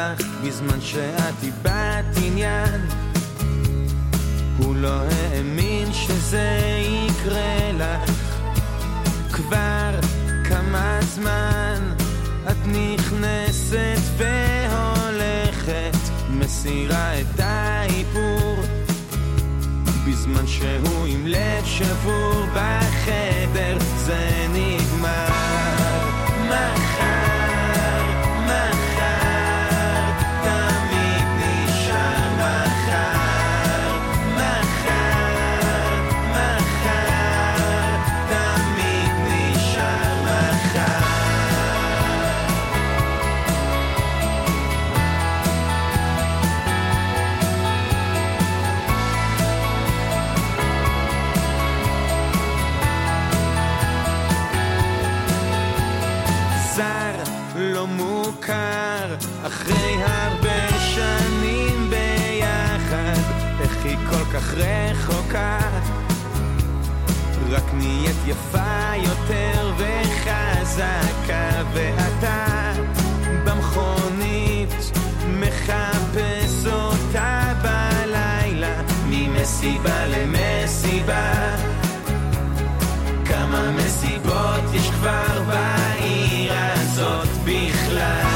לך בזמן שאת איבדת עניין. הוא לא האמין שזה יקרה לך. כבר כמה זמן את נכנסת והולכת, מסירה את האיפור בזמן שהוא עם לב שבור בחדר. זה נגמר מחר, מחר, תמיד נשאר מחר, מחר, מחר, תמיד נשאר מחר. זר לא מוכר אחרי הרבה שנים ביחד, איך היא כל כך רחוקה, רק נהיית יפה יותר וחזקה. ואתה במכונית מחפש אותה בלילה, ממסיבה למסיבה. כמה מסיבות יש כבר בעיר הזאת בכלל.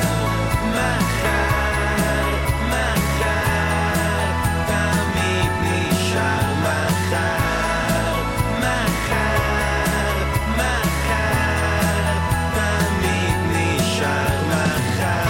מחר, מחר, תמיד נשאר מחר, מחר, מחר, תמיד נשאר מחר.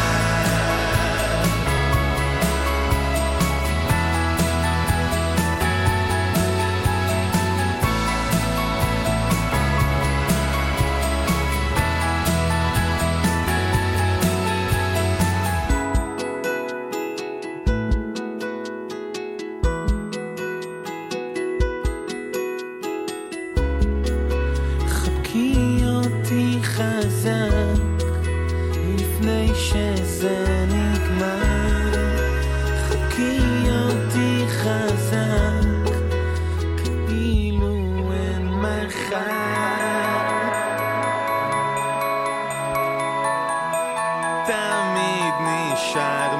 חזק לפני שזה נגמר, חכי אותי חזק כאילו אין מחר. תמיד נשאר